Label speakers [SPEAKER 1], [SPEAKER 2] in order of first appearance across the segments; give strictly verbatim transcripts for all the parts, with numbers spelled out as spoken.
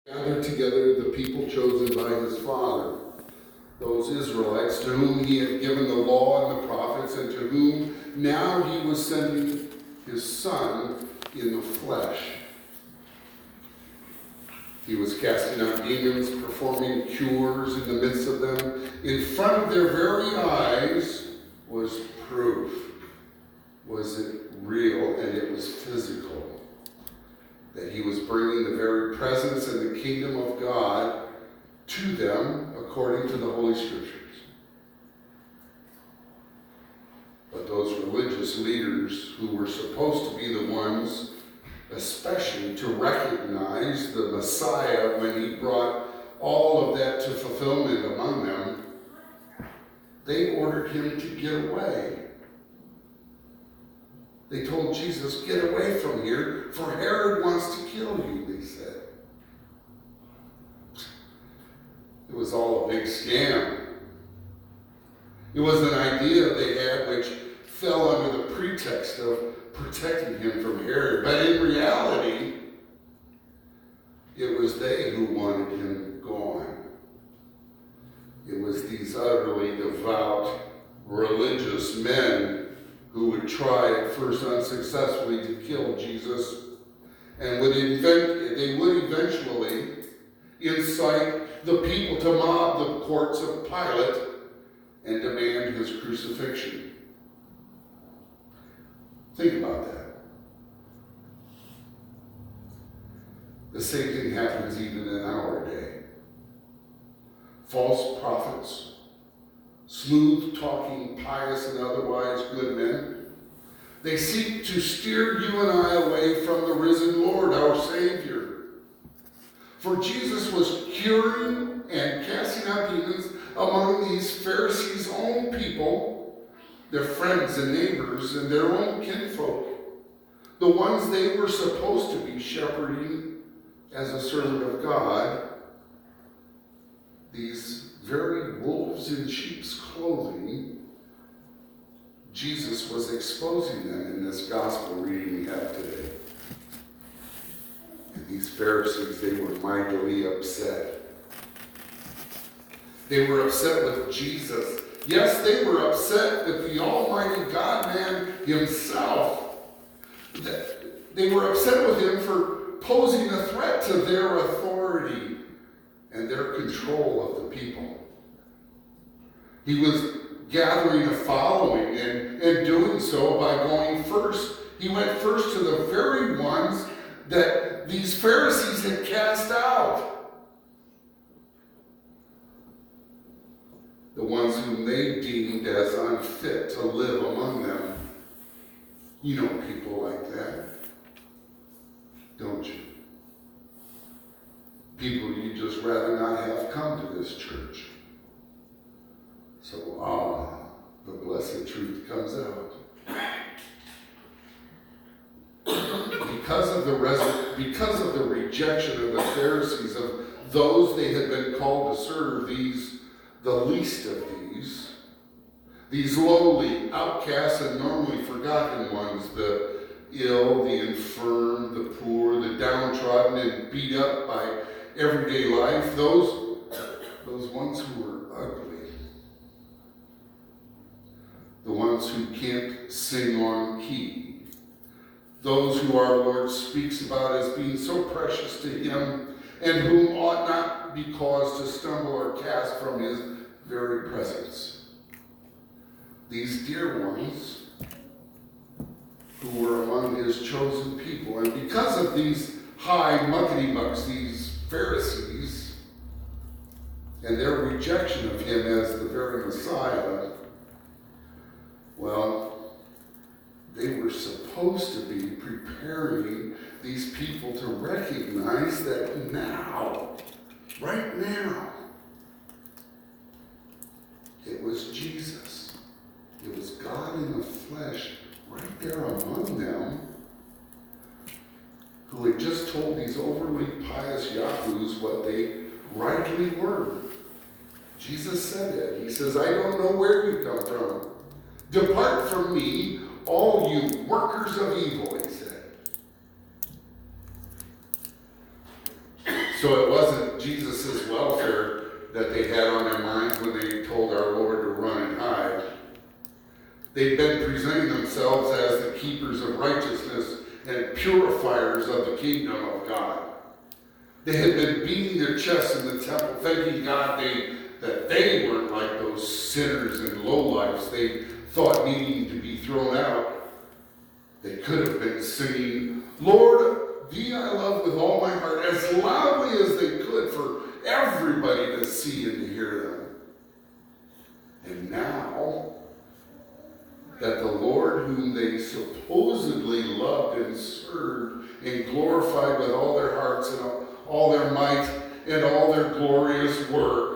[SPEAKER 1] gathered together the people chosen by his father, those Israelites to whom he had given the law and the prophets, and to whom now he was sending his Son in the flesh. He was casting out demons, performing cures in the midst of them. In front of their very eyes was proof. Was it real? And it was physical. That he was bringing the very presence and the kingdom of God to them according to the Holy Scriptures. But those religious leaders who were supposed to be the ones especially to recognize the Messiah when he brought all of that to fulfillment among them, they ordered him to get away. They told Jesus, get away from here, for Herod wants to kill you, they said. It was all a big scam. It was an idea they had which fell under the pretext of protecting him from Herod. But in reality, it was they who wanted him gone. It was these utterly devout religious men who would try at first unsuccessfully to kill Jesus, and would invent, they would eventually incite the people to mob the courts of Pilate and demand his crucifixion. Think about that. The same thing happens even in our day. False prophets, smooth-talking, pious, and otherwise good men, they seek to steer you and I away from the risen Lord, our Savior. For Jesus was curing and casting out demons among these Pharisees' own people, their friends and neighbors and their own kinfolk, the ones they were supposed to be shepherding as a servant of God. These very wolves in sheep's clothing, Jesus was exposing them in this gospel reading we have today. And these Pharisees, they were mightily upset. They were upset with Jesus. Yes, they were upset with the Almighty God-man himself. They were upset with him for posing a threat to their authority and their control of the people. He was gathering a following and, and doing so by going first. He went first to the very ones that these Pharisees had cast out. The ones whom they deemed as unfit to live among them. You know people like that, don't you? People you'd just rather not have come to this church. So, ah, the blessed truth comes out. Because of the res- because of the rejection of the Pharisees, of those they had been called to serve, these the least of these, these lowly, outcasts, and normally forgotten ones, the ill, the infirm, the poor, the downtrodden, and beat up by everyday life, those, those ones who were ugly, the ones who can't sing on key, those who our Lord speaks about as being so precious to him, and whom ought not be caused to stumble or cast from his very presence. These dear ones who were among his chosen people. And because of these high muckety-mucks, these Pharisees, and their rejection of him as the very Messiah, well, they were supposed to be preparing these people to recognize that now, right now, it was Jesus. It was God in the flesh right there among them, who had just told these overly pious yahoos what they rightly were. Jesus said it. He says, I don't know where you come from. Depart from me, all you workers of evil, he said. So it wasn't Jesus' welfare that they had on their minds when they told our Lord to run and hide. They'd been presenting themselves as the keepers of righteousness and purifiers of the kingdom of God. They had been beating their chests in the temple, thanking God they, that they weren't like those sinners and lowlifes they thought needing to be thrown out. They could have been singing, Lord, thee I love with all my heart, as loudly as they could for everybody to see and to hear them. And now that the Lord whom they supposedly loved and served and glorified with all their hearts and all their might and all their glorious work,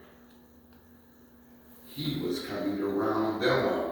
[SPEAKER 1] he was coming to round them up.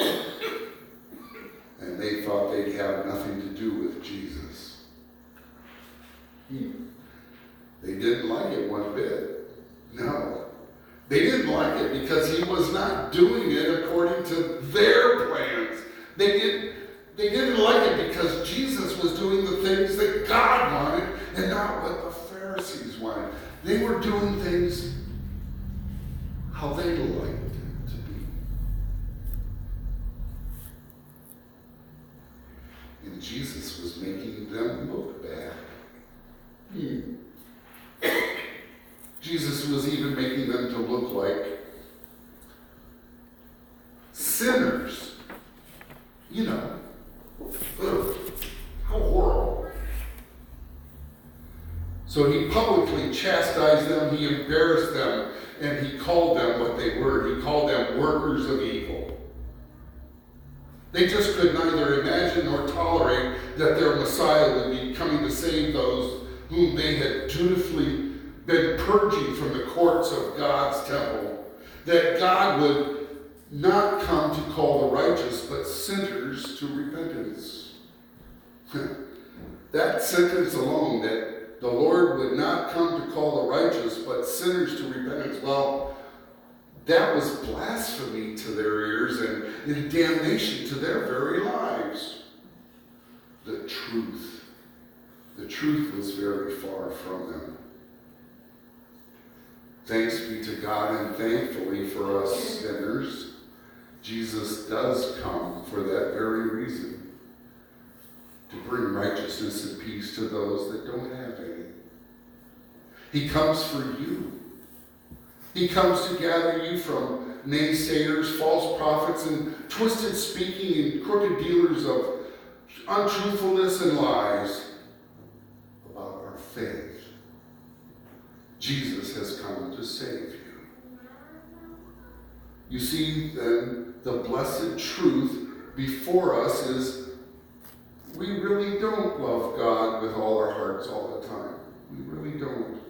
[SPEAKER 1] And they thought they'd have nothing to do with Jesus. Hmm. They didn't like it one bit. No. They didn't like it because he was not doing it according to their plans. They didn't, they didn't like it because Jesus was doing the things that God wanted and not what the Pharisees wanted. They were doing things how they liked it to be. And Jesus was making them look bad. Hmm. Jesus was even making them to look like sinners. You know, ugh, how horrible. So he publicly chastised them, he embarrassed them, and he called them what they were. He called them workers of evil. They just could neither imagine nor tolerate that their Messiah would be coming to save those whom they had dutifully been purging from the courts of God's temple, that God would not come to call the righteous, but sinners to repentance. That sentence alone, that the Lord would not come to call the righteous, but sinners to repentance, well, that was blasphemy to their ears and, and damnation to their very lives. The truth. The truth was very far from them. Thanks be to God, and thankfully for us sinners, Jesus does come for that very reason, to bring righteousness and peace to those that don't have any. He comes for you. He comes to gather you from naysayers, false prophets, and twisted speaking and crooked dealers of untruthfulness and lies about our faith. Jesus has come to save you. You see, then, the blessed truth before us is we really don't love God with all our hearts all the time. We really don't.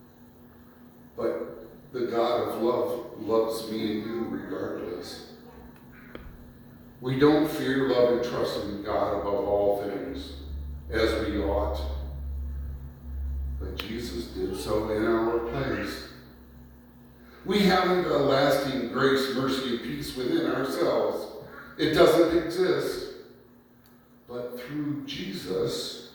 [SPEAKER 1] But the God of love loves me and you regardless. We don't fear, love, and trust in God above all things, as we ought. But Jesus did so in our place. We haven't a lasting grace, mercy, and peace within ourselves. It doesn't exist. But through Jesus,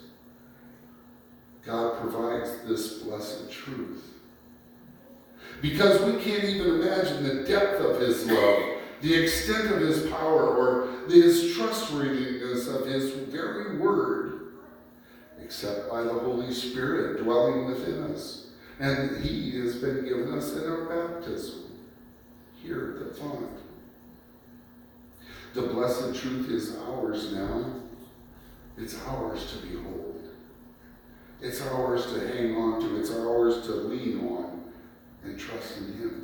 [SPEAKER 1] God provides this blessed truth. Because we can't even imagine the depth of his love, the extent of his power, or his trustworthiness of his very word, except by the Holy Spirit dwelling within us. And he has been given us in our baptism, here at the font. The blessed truth is ours now. It's ours to behold. It's ours to hang on to. It's ours to lean on and trust in him.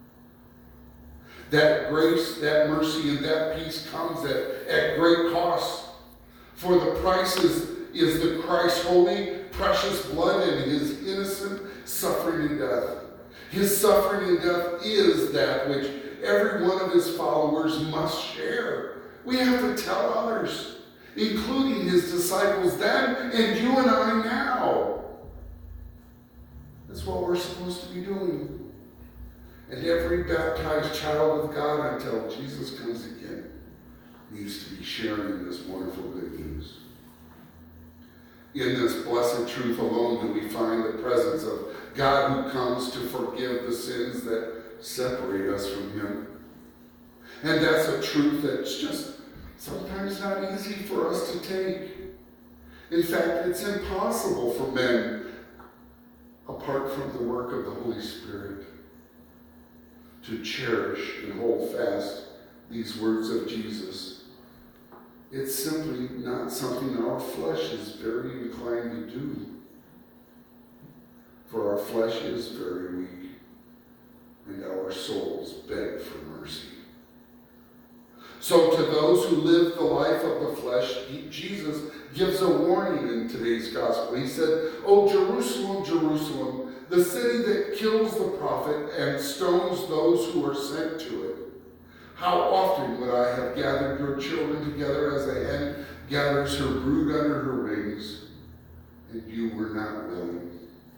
[SPEAKER 1] That grace, that mercy, and that peace comes at, at great cost. For the price is, is the Christ's holy, precious blood and his innocent suffering and death. His suffering and death is that which every one of his followers must share. We have to tell others, including his disciples then and you and I now. That's what we're supposed to be doing. And every baptized child of God, until Jesus comes again, needs to be sharing this wonderful good news. In this blessed truth alone do we find the presence of God who comes to forgive the sins that separate us from him. And that's a truth that's just sometimes not easy for us to take. In fact, it's impossible for men, apart from the work of the Holy Spirit, to cherish and hold fast these words of Jesus. It's simply not something our flesh is very inclined to do. For our flesh is very weak, and our souls beg for mercy. So to those who live the life of the flesh, Jesus gives a warning in today's gospel. He said, "O Jerusalem, Jerusalem, the city that kills the prophet and stones those who are sent to it. How often would I have gathered your children together as a hen gathers her brood under her wings, and you were not willing."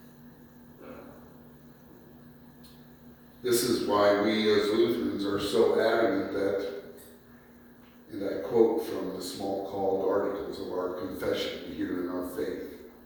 [SPEAKER 1] This is why we as Lutherans are so adamant that, and I quote from the small called articles of our confession here in our faith,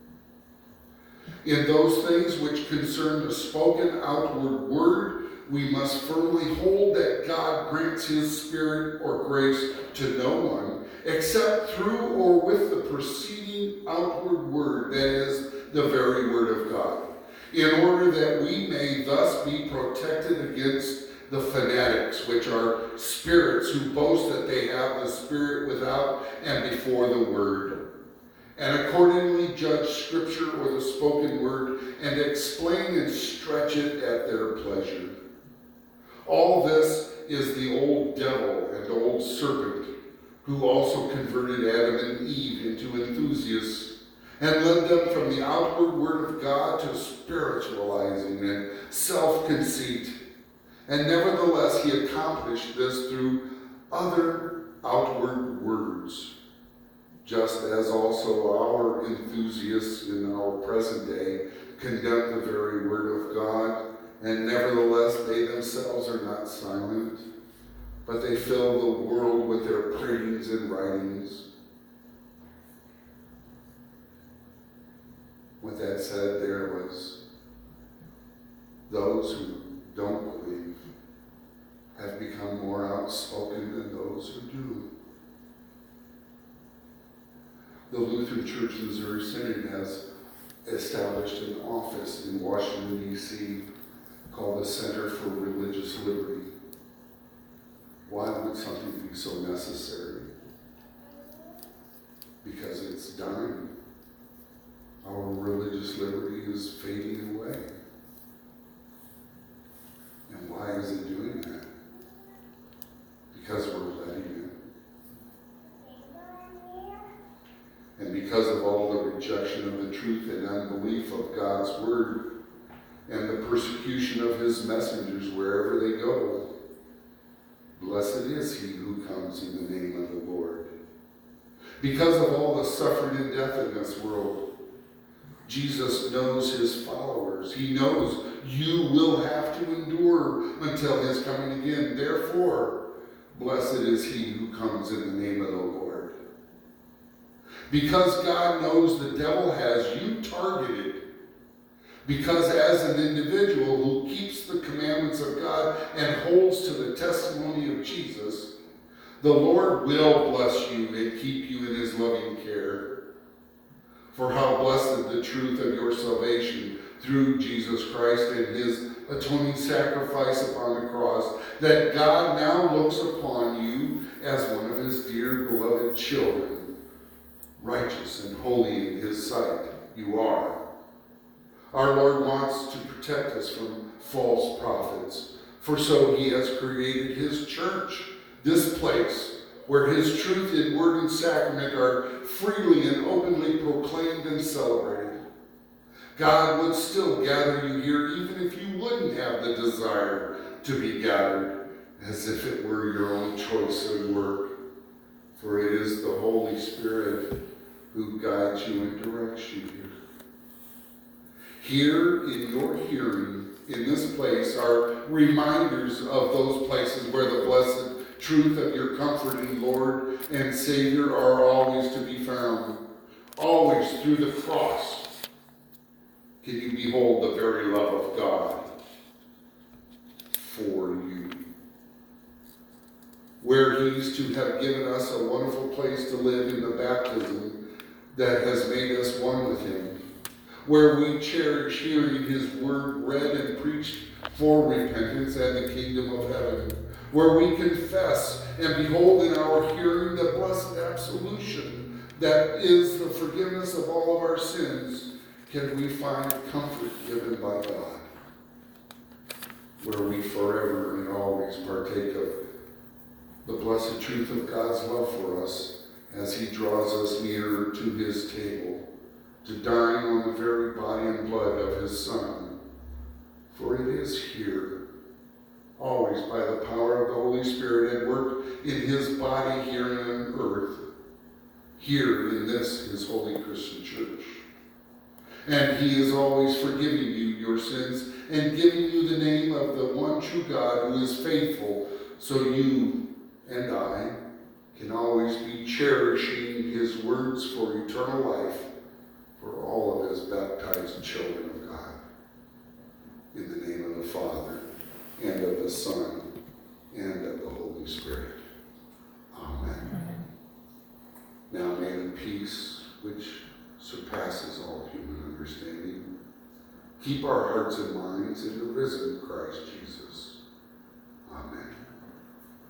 [SPEAKER 1] "In those things which concern the spoken outward word, we must firmly hold that God grants his Spirit or grace to no one, except through or with the preceding outward word, that is, the very word of God, in order that we may thus be protected against the fanatics, which are spirits who boast that they have the Spirit without and before the word, and accordingly judge Scripture or the spoken word, and explain and stretch it at their pleasure. All this is the old devil and old serpent, who also converted Adam and Eve into enthusiasts, and led them from the outward word of God to spiritualizing and self-conceit. And nevertheless, he accomplished this through other outward words, just as also our enthusiasts in our present day condemn the very word of God, and nevertheless they themselves are not silent, but they fill the world with their prayings and writings. With that said, there was those who don't believe have become more outspoken than those who do. The Lutheran Church Missouri Synod has established an office in Washington, D C called the Center for Religious Liberty. Why would something be so necessary? Because it's dying. Our religious liberty is fading away. And why is it doing that? Because we're letting it. And because of all the rejection of the truth and unbelief of God's word, and the persecution of his messengers wherever they go, blessed is he who comes in the name of the Lord. Because of all the suffering and death in this world, Jesus knows his followers. He knows you will have to endure until his coming again. Therefore, blessed is he who comes in the name of the Lord. Because God knows the devil has you targeted, because as an individual who keeps the commandments of God and holds to the testimony of Jesus, the Lord will bless you and keep you in his loving care. For how blessed the truth of your salvation through Jesus Christ and his atoning sacrifice upon the cross, that God now looks upon you as one of his dear beloved children, righteous and holy in his sight you are. Our Lord wants to protect us from false prophets, for so he has created his church, this place where his truth in word and sacrament are freely and openly proclaimed and celebrated. God would still gather you here even if you wouldn't have the desire to be gathered, as if it were your own choice and work. For it is the Holy Spirit who guides you and directs you here. Here in your hearing, in this place, are reminders of those places where the blessed truth of your comforting Lord and Savior are always to be found. always through the cross, can you behold the very love of God for you. Where he's to have given us a wonderful place to live in the baptism that has made us one with him. Where we cherish hearing his word read and preached for repentance and the kingdom of heaven. Where we confess and behold in our hearing the blessed absolution that is the forgiveness of all of our sins, can we find comfort given by God. Where we forever and always partake of the blessed truth of God's love for us as he draws us nearer to his table, to dine on the very body and blood of his Son. For it is here, always by the power of the Holy Spirit at work in his body here on earth, here in this, his holy Christian church. And he is always forgiving you your sins and giving you the name of the one true God who is faithful, so you and I can always be cherishing his words for eternal life for all of his baptized children of God. In the name of the Father, and of the Son, and of the Holy Spirit. Amen. Amen. Now may the peace which surpasses all human understanding keep our hearts and minds in the risen Christ Jesus.